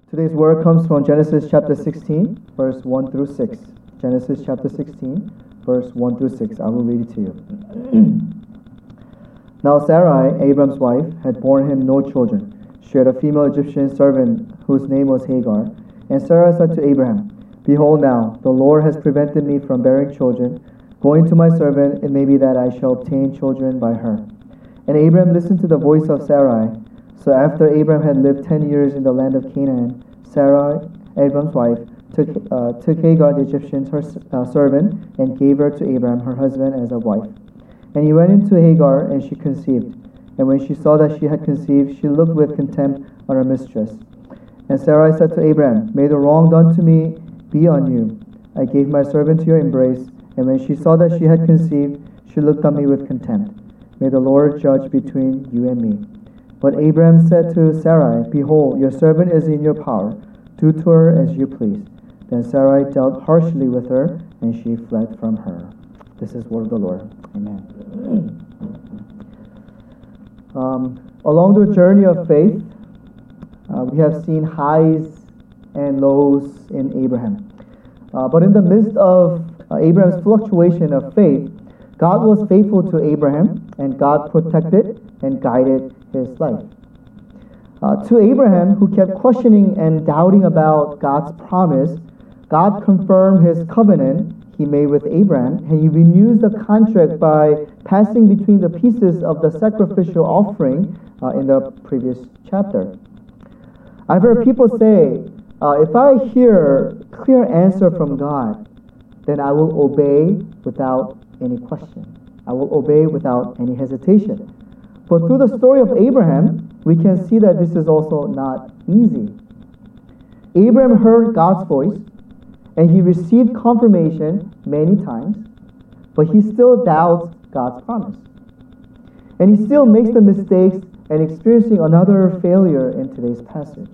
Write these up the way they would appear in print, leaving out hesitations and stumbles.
Today's word comes from Genesis chapter 16, verse 1 through 6. Genesis chapter 16, verse 1 through 6. I will read it to you. Now Sarai, Abram's wife, had borne him no children. She had a female Egyptian servant whose name was Hagar. And Sarah said to Abraham, Behold now, the Lord has prevented me from bearing children. Go into my servant, it may be that I shall obtain children by her. And Abraham listened to the voice of Sarai. So after Abraham had lived 10 years in the land of Canaan, Sarah, Abram's wife, took Hagar the Egyptian servant and gave her to Abraham, her husband, as a wife. And he went into Hagar, and she conceived. And when she saw that she had conceived, she looked with contempt on her mistress. And Sarai said to Abraham, May the wrong done to me be on you. I gave my servant to your embrace. And when she saw that she had conceived, she looked on me with contempt. May the Lord judge between you and me. But Abraham said to Sarai, Behold, your servant is in your power. Do to her as you please. Then Sarai dealt harshly with her, and she fled from her. This is the word of the Lord. Amen. Along the journey of faith, we have seen highs and lows in Abraham. But in the midst of Abraham's fluctuation of faith, God was faithful to Abraham, and God protected and guided his life. To Abraham, who kept questioning and doubting about God's promise, God confirmed his covenant he made with Abraham, and he renews the contract by passing between the pieces of the sacrificial offering in the previous chapter. I've heard people say, if I hear a clear answer from God, then I will obey without any question. I will obey without any hesitation. But through the story of Abraham, we can see that this is also not easy. Abraham heard God's voice, and he received confirmation many times, but he still doubts God's promise. And he still makes the mistakes and experiencing another failure in today's passage.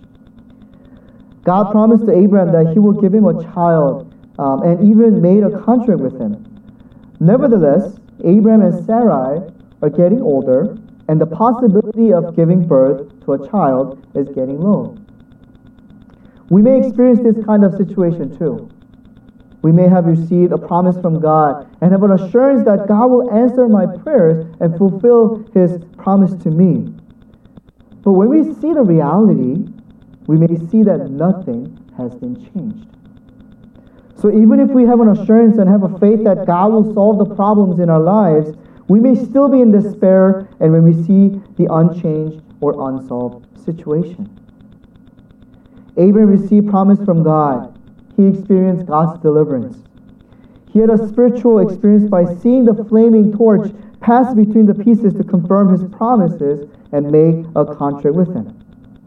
God promised to Abraham that he will give him a child, and even made a contract with him. Nevertheless, Abraham and Sarai are getting older, and the possibility of giving birth to a child is getting low. We may experience this kind of situation too. We may have received a promise from God and have an assurance that God will answer my prayers and fulfill his promise to me. But when we see the reality, we may see that nothing has been changed. So even if we have an assurance and have a faith that God will solve the problems in our lives, we may still be in despair and when we see the unchanged or unsolved situation. Abraham received promise from God. He experienced God's deliverance. He had a spiritual experience by seeing the flaming torch pass between the pieces to confirm his promises and make a contract with him.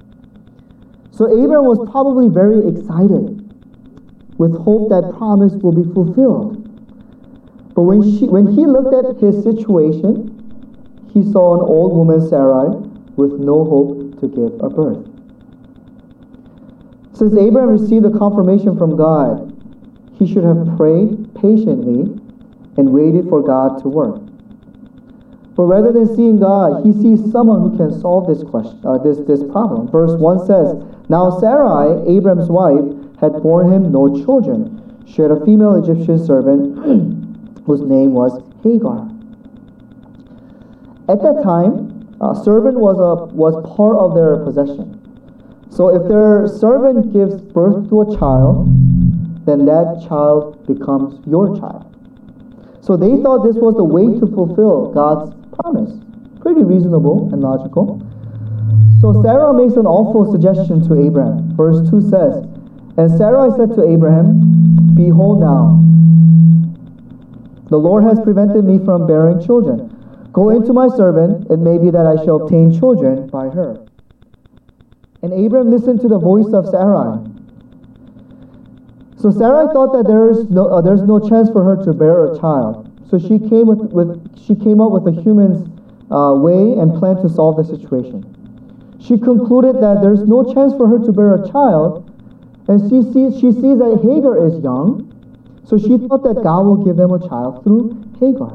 So Abraham was probably very excited with hope that promise will be fulfilled. But when he looked at his situation, he saw an old woman, Sarai, with no hope to give a birth. Since Abraham received the confirmation from God, he should have prayed patiently and waited for God to work. But rather than seeing God, he sees someone who can solve this problem. Verse 1 says, Now Sarai, Abraham's wife, had borne him no children. She had a female Egyptian servant whose name was Hagar. At that time, a servant was part of their possession. So if their servant gives birth to a child, then that child becomes your child. So they thought this was the way to fulfill God's promise. Pretty reasonable and logical. So Sarah makes an awful suggestion to Abraham. Verse 2 says, And Sarai said to Abraham, Behold now, the Lord has prevented me from bearing children. Go into my servant, it may be that I shall obtain children by her. And Abraham listened to the voice of Sarai. So Sarai thought that there's no chance for her to bear a child. So she came up with a human's way and plan to solve the situation. She concluded that there's no chance for her to bear a child, and she sees that Hagar is young, so she thought that God will give them a child through Hagar.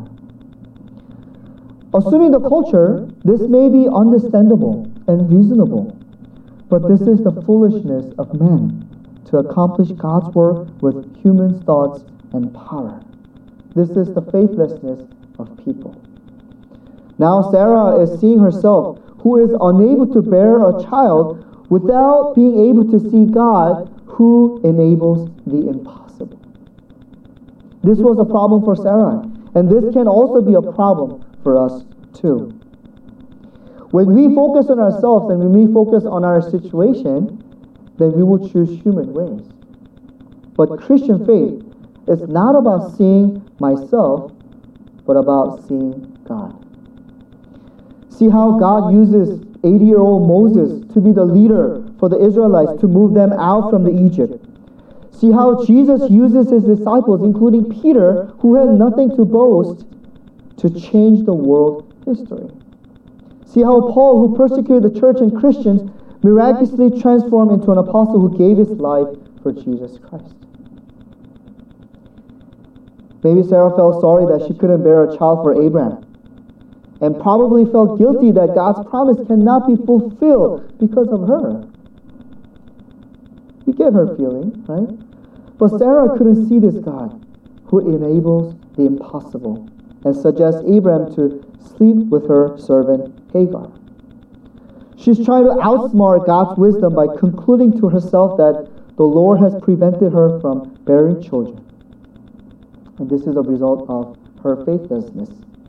Assuming the culture, this may be understandable and reasonable. But this is the foolishness of men, to accomplish God's work with human thoughts and power. This is the faithlessness of people. Now Sarah is seeing herself, who is unable to bear a child, without being able to see God, who enables the impossible. This was a problem for Sarah, and this can also be a problem for us too. When we focus on ourselves and when we focus on our situation, then we will choose human ways. But Christian faith is not about seeing myself, but about seeing God. See how God uses 80-year-old Moses to be the leader for the Israelites to move them out from Egypt. See how Jesus uses his disciples, including Peter, who had nothing to boast, to change the world history. See how Paul, who persecuted the church and Christians, miraculously transformed into an apostle who gave his life for Jesus Christ. Maybe Sarah felt sorry that she couldn't bear a child for Abraham, and probably felt guilty that God's promise cannot be fulfilled because of her. We get her feeling, right? But Sarah couldn't see this God who enables the impossible and suggests Abraham to sleep with her servant Hagar. She's trying to outsmart God's wisdom by concluding to herself that the Lord has prevented her from bearing children. And this is a result of her faithlessness.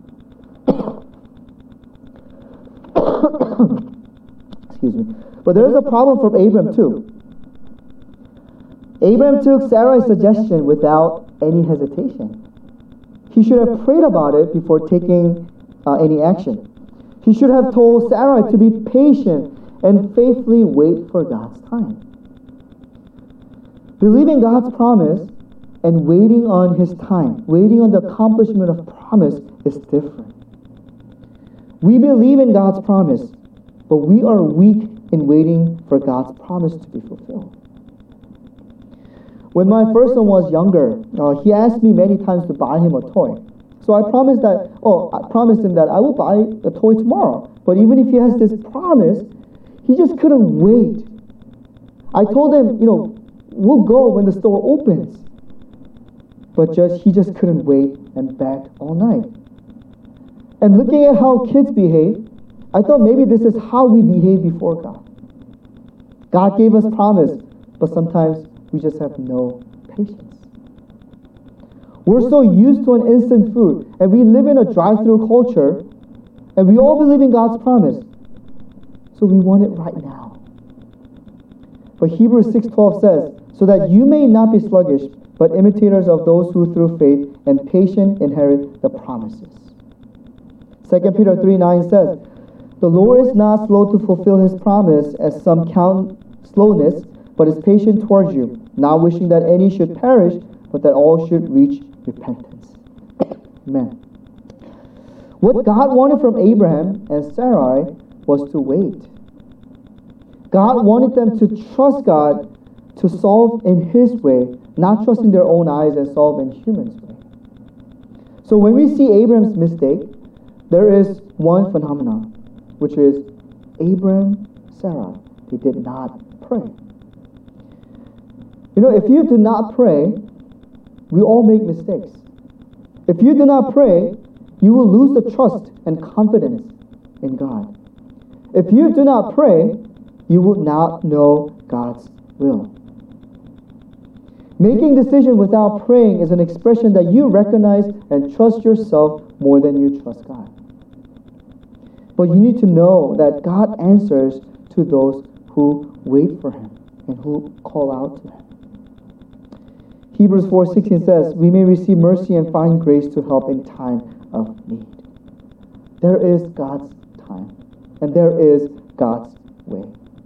Excuse me. But there is a problem for Abraham too. Abraham took Sarah's suggestion without any hesitation. He should have prayed about it before taking any action. He should have told Sarah to be patient and faithfully wait for God's time. Believing God's promise and waiting on his time, waiting on the accomplishment of promise, is different. We believe in God's promise, but we are weak in waiting for God's promise to be fulfilled. When my first son was younger, he asked me many times to buy him a toy. So I promised him that I will buy the toy tomorrow. But even if he has this promise, he just couldn't wait. I told him, we'll go when the store opens. But he just couldn't wait and begged all night. And looking at how kids behave, I thought maybe this is how we behave before God. God gave us promise, but sometimes we just have no patience. We're so used to an instant food, and we live in a drive-through culture, and we all believe in God's promise, so we want it right now. But Hebrews 6:12 says, so that you may not be sluggish, but imitators of those who through faith and patience inherit the promises. 2 Peter 3:9 says, the Lord is not slow to fulfill his promise, as some count slowness, but is patient towards you, not wishing that any should perish, but that all should reach repentance. Amen. What God wanted from Abraham and Sarai was to wait. God wanted them to trust God to solve in his way, not trusting their own eyes and solve in humans' way. So when we see Abraham's mistake, there is one phenomenon, which is Abraham, Sarah, they did not pray. If you do not pray, we all make mistakes. If you do not pray, you will lose the trust and confidence in God. If you do not pray, you will not know God's will. Making decisions without praying is an expression that you recognize and trust yourself more than you trust God. But you need to know that God answers to those who wait for him and who call out to him. Hebrews 4:16 says, we may receive mercy and find grace to help in time of need. There is God's time, and there is God's way.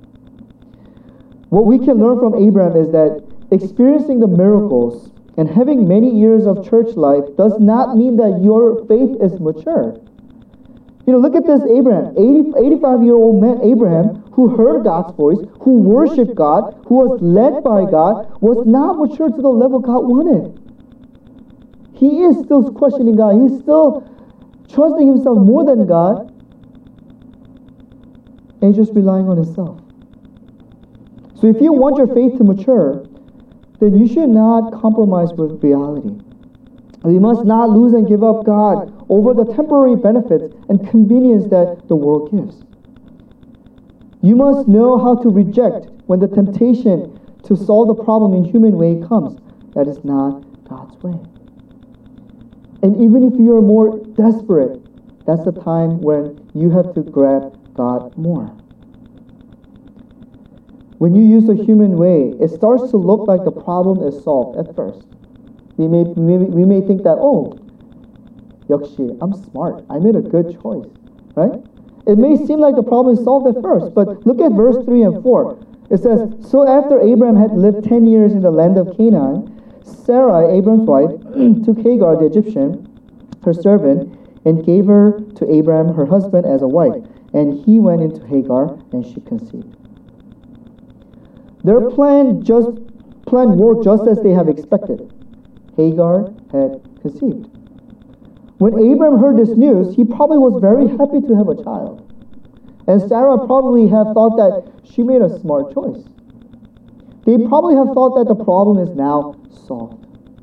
What we can learn from Abraham is that experiencing the miracles and having many years of church life does not mean that your faith is mature. Look at this Abraham, 85-year-old man Abraham, who heard God's voice, who worshiped God, who was led by God, was not mature to the level God wanted. He is still questioning God. He's still trusting himself more than God, and just relying on himself. So if you want your faith to mature, then you should not compromise with reality. We must not lose and give up God over the temporary benefits and convenience that the world gives. You must know how to reject when the temptation to solve the problem in human way comes. That is not God's way. And even if you are more desperate, that's the time when you have to grab God more. When you use the human way, it starts to look like the problem is solved at first. We may think that, 역시, I'm smart. I made a good choice, right? It may seem like the problem is solved at first, but look at verse 3 and 4. It says, So after Abraham had lived 10 years in the land of Canaan, Sarai, Abraham's wife, took Hagar the Egyptian, her servant, and gave her to Abraham, her husband, as a wife. And he went into Hagar, and she conceived. Their plan worked just as they have expected. Hagar had conceived. When Abraham heard this news, he probably was very happy to have a child. And Sarah probably have thought that she made a smart choice. They probably have thought that the problem is now solved.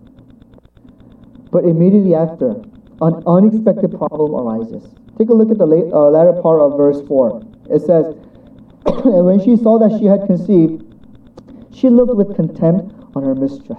But immediately after, an unexpected problem arises. Take a look at the latter part of verse 4. It says, And when she saw that she had conceived, she looked with contempt on her mistress.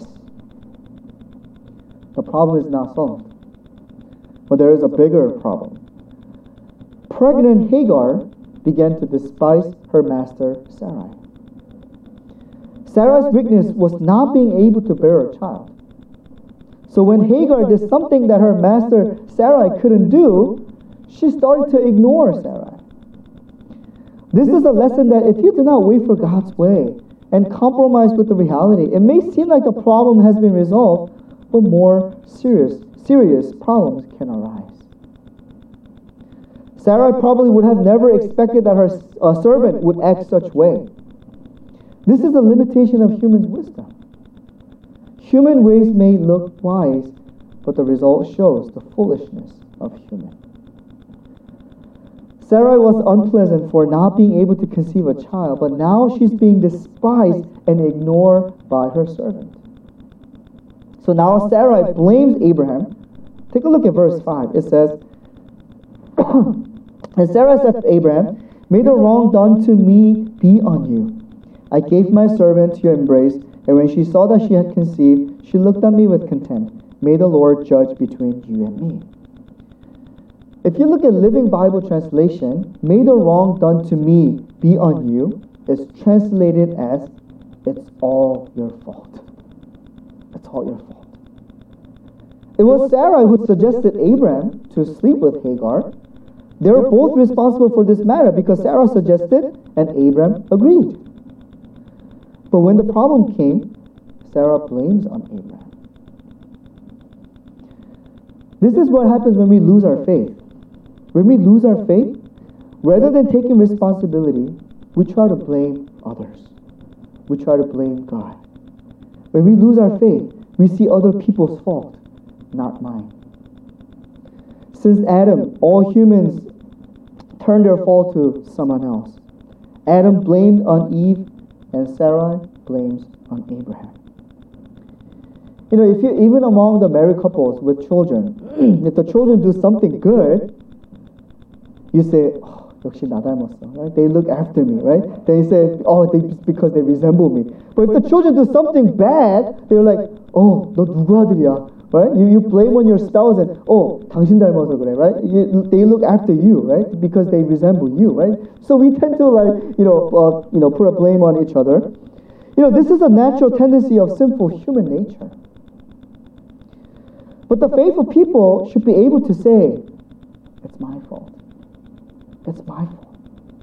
The problem is not solved. But there is a bigger problem. Pregnant Hagar began to despise her master Sarai. Sarai's weakness was not being able to bear a child. So when Hagar did something that her master Sarai couldn't do, she started to ignore Sarai. This is a lesson that if you do not wait for God's way and compromise with the reality, it may seem like the problem has been resolved, but more serious problems can arise. Sarah probably would have never expected that her servant would act such way. This is a limitation of human wisdom. Human ways may look wise, but the result shows the foolishness of human. Sarah was unpleasant for not being able to conceive a child, but now she's being despised and ignored by her servant. So now Sarah blames Abraham. Take a look at verse 5. It says, And Sarah said to Abraham, May the wrong done to me be on you. I gave my servant to your embrace, and when she saw that she had conceived, she looked on me with contempt. May the Lord judge between you and me. If you look at Living Bible translation, may the wrong done to me be on you is translated as, it's all your fault. It's all your fault. It was Sarah who suggested Abraham to sleep with Hagar. They were both responsible for this matter because Sarah suggested and Abraham agreed. But when the problem came, Sarah blames on Abraham. This is what happens when we lose our faith. When we lose our faith, rather than taking responsibility, we try to blame others. We try to blame God. When we lose our faith, we see other people's fault, not mine. Since Adam, all humans turned their fault to someone else. Adam blamed on Eve, and Sarah blames on Abraham. You know, if you even among the married couples with children, if the children do something good, you say, 역시 나 닮았어, right? They look after me, right? They say, because they resemble me. But if the children do something bad, they're like, 너 누구 아들이야, right? You blame on your spouse and, 당신 닮아서 그래, right? They look after you, right? Because they resemble you, right? So we tend to put a blame on each other. This is a natural tendency of sinful human nature. But the faithful people should be able to say, it's my fault. It's my fault.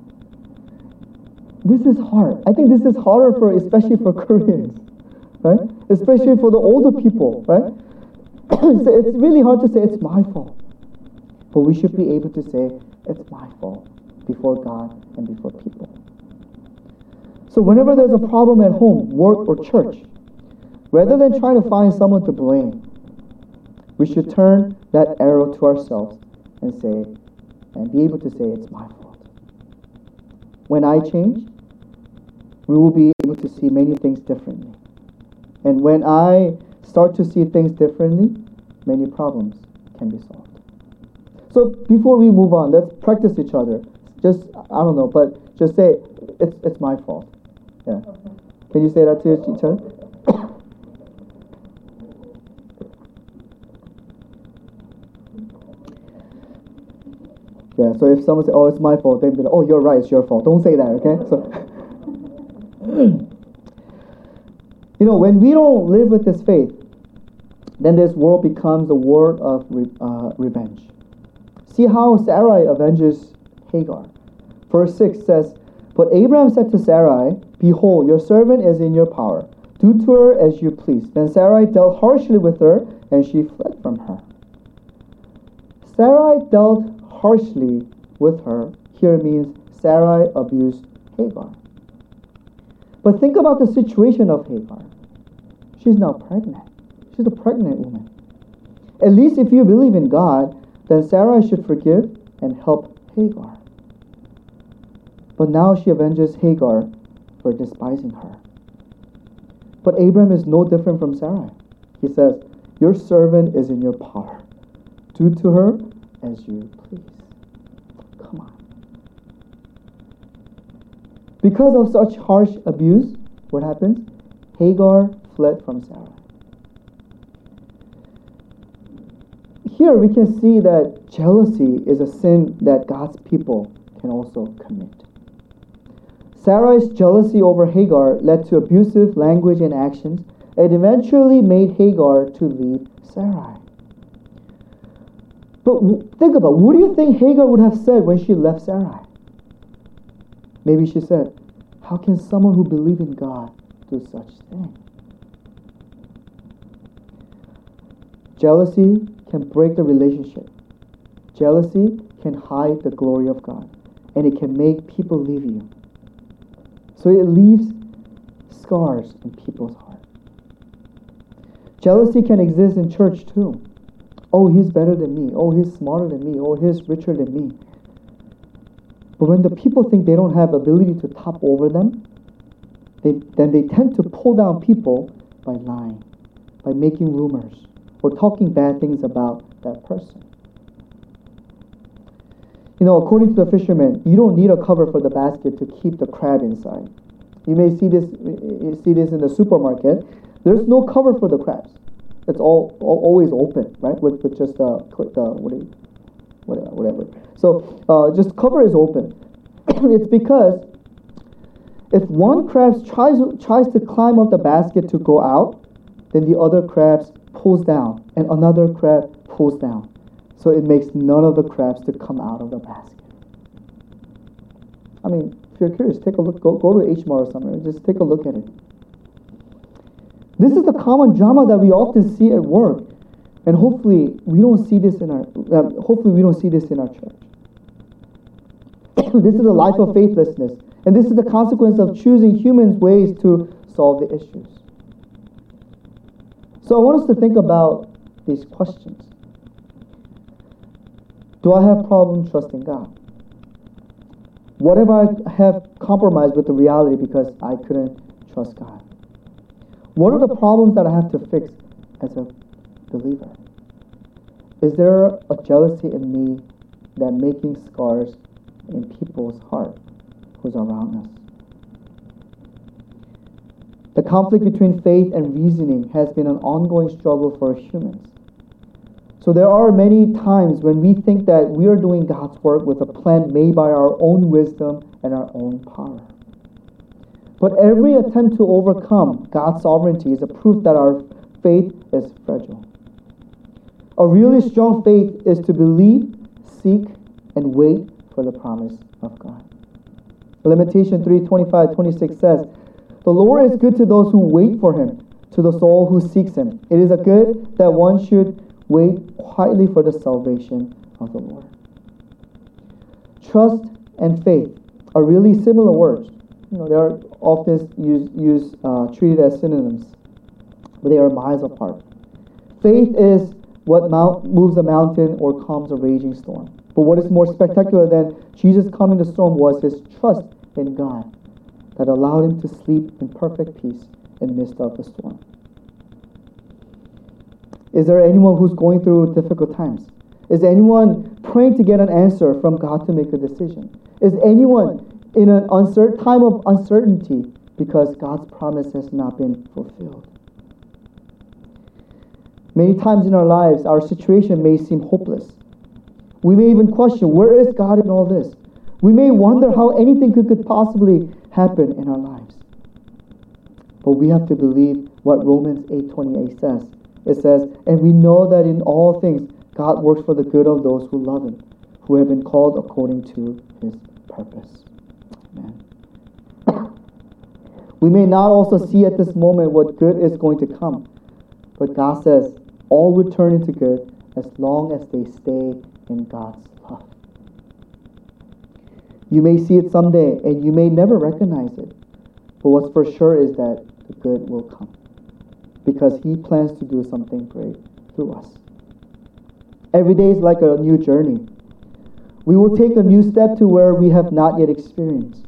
This is hard. I think this is harder especially for Koreans, right? Especially for the older people, right? So it's really hard to say it's my fault. But we should be able to say it's my fault before God and before people. So whenever there's a problem at home, work, or church, rather than trying to find someone to blame, we should turn that arrow to ourselves and say, and be able to say, it's my fault. When I change, we will be able able to see many things differently. And when I start to see things differently, many problems can be solved. So before we move on, let's practice each other. Just, I don't know, but just say, it's my fault. Yeah. Can you say that to each other? Yeah, so if someone says, oh, it's my fault, they'd be like, oh, you're right, it's your fault. Don't say that, okay? So, when we don't live with this faith, then this world becomes a world of revenge. See how Sarai avenges Hagar. Verse 6 says, but Abraham said to Sarai, behold, your servant is in your power. Do to her as you please. Then Sarai dealt harshly with her, and she fled from her. Sarai dealt harshly with her here means Sarai abused Hagar. But think about the situation of Hagar. She's now pregnant. She's a pregnant woman. At least if you believe in God, then Sarai should forgive and help Hagar. But now she avenges Hagar for despising her. But Abraham is no different from Sarai. He says, your servant is in your power. Do to her as you please. Come on. Because of such harsh abuse, what happens? Hagar fled from Sarai. Here we can see that jealousy is a sin that God's people can also commit. Sarai's jealousy over Hagar led to abusive language and actions, and eventually made Hagar to leave Sarai. But think about it. What do you think Hagar would have said when she left Sarai? Maybe she said, how can someone who believes in God do such thing? Jealousy can break the relationship. Jealousy can hide the glory of God, and it can make people leave you. So it leaves scars in people's heart. Jealousy can exist in church too. Oh, he's better than me. Oh, he's smarter than me. Oh, he's richer than me. But when the people think they don't have ability to top over them, then they tend to pull down people by lying, by making rumors, or talking bad things about that person. According to the fishermen, you don't need a cover for the basket to keep the crab inside. You may see this in the supermarket. There's no cover for the crabs. It's always open, right? With just whatever. So just cover is open. It's because if one crab tries to climb up the basket to go out, then the other crabs pulls down, and another crab pulls down. So it makes none of the crabs to come out of the basket. I mean, if you're curious, take a look. Go to H Mart or somewhere. Just take a look at it. This is the common drama that we often see at work, and hopefully we don't see this in our church. This is a life of faithlessness, and this is the consequence of choosing human ways to solve the issues. So I want us to think about these questions. Do I have problem trusting God? What if I have compromised with the reality because I couldn't trust God? What are the problems that I have to fix as a believer? Is there a jealousy in me that making scars in people's heart who's around us? The conflict between faith and reasoning has been an ongoing struggle for humans. So there are many times when we think that we are doing God's work with a plan made by our own wisdom and our own power. But every attempt to overcome God's sovereignty is a proof that our faith is fragile. A really strong faith is to believe, seek, and wait for the promise of God. Lamentation 3:25-26 says, the Lord is good to those who wait for him, to the soul who seeks him. It is a good that one should wait quietly for the salvation of the Lord. Trust and faith are really similar words. They are often treated as synonyms, but they are miles apart. Faith is what moves a mountain or calms a raging storm. But what is more spectacular than Jesus calming the storm was his trust in God. that allowed him to sleep in perfect peace in the midst of the storm. Is there anyone who's going through difficult times? Is anyone praying to get an answer from God to make a decision? Is anyone in an time of uncertainty because God's promise has not been fulfilled? Many times in our lives, our situation may seem hopeless. We may even question, where is God in all this? We may wonder how anything could possibly happen in our lives. But we have to believe what Romans 8:28 says. It says, and we know that in all things God works for the good of those who love him, who have been called according to his purpose. Amen. We may not also see at this moment what good is going to come, but God says all will turn into good as long as they stay in God's love. You may see it someday and you may never recognize it, but what's for sure is that the good will come, because he plans to do something great through us. Every day is like a new journey. We will take a new step to where we have not yet experienced.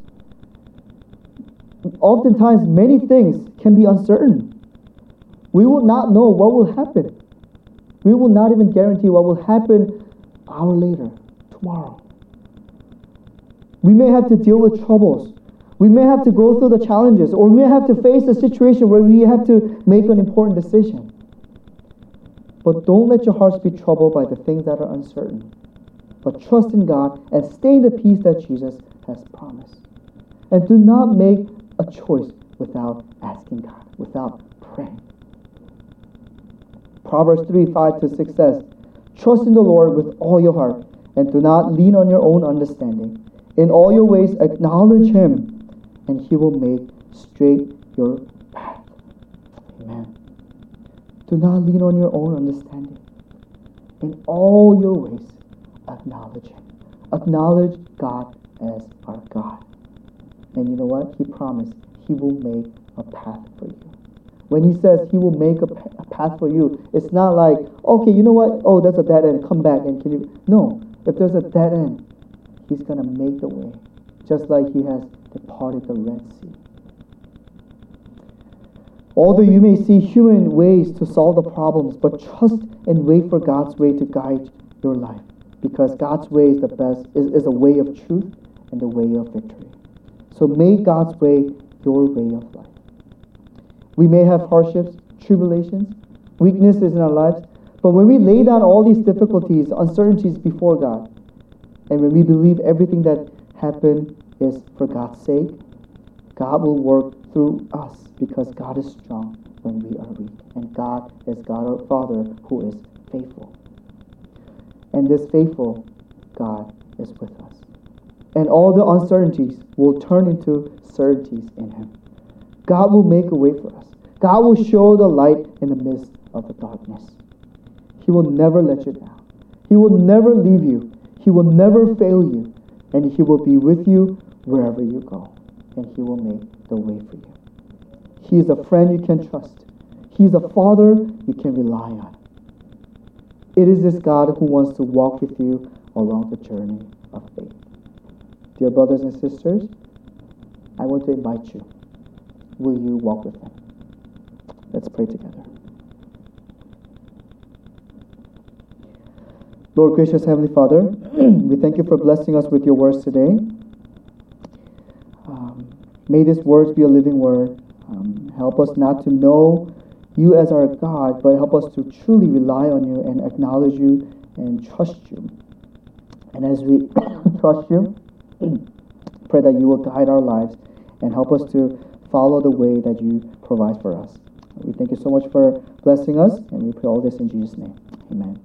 Oftentimes, many things can be uncertain. We will not know what will happen. We will not even guarantee what will happen an hour later, tomorrow. We may have to deal with troubles. We may have to go through the challenges, or we may have to face a situation where we have to make an important decision. But don't let your hearts be troubled by the things that are uncertain, but trust in God and stay in the peace that Jesus has promised. And do not make a choice without asking God, without praying. Proverbs 3:5-6 says, trust in the Lord with all your heart, and do not lean on your own understanding. In all your ways acknowledge him, and he will make straight your path. Amen. Do not lean on your own understanding. In all your ways, acknowledge him. Acknowledge God as our God. And you know what? He promised he will make a path for you. When he says he will make a path for you, it's not like, okay, you know what? Oh, that's a dead end. Come back and can you? No. If there's a dead end, he's going to make the way. Just like he has departed the Red Sea. Although you may see human ways to solve the problems, but trust and wait for God's way to guide your life. Because God's way is the best, is a way of truth and the way of victory. So make God's way your way of life. We may have hardships, tribulations, weaknesses in our lives, but when we lay down all these difficulties, uncertainties before God, and when we believe everything that happened is for God's sake, God will work through us, because God is strong when we are weak. And God is God our Father who is faithful. And this faithful God is with us. And all the uncertainties will turn into certainties in him. God will make a way for us. God will show the light in the midst of the darkness. He will never let you down. He will never leave you. He will never fail you. And he will be with you wherever you go. And he will make the way for you. He is a friend you can trust. He is a father you can rely on. It is this God who wants to walk with you along the journey of faith. Dear brothers and sisters, I want to invite you. Will you walk with him? Let's pray together. Lord, gracious Heavenly Father, we thank you for blessing us with your words today. May these words be a living word. Help us not to know you as our God, but help us to truly rely on you and acknowledge you and trust you. And as we trust you, pray that you will guide our lives and help us to follow the way that you provide for us. We thank you so much for blessing us, and we pray all this in Jesus' name. Amen.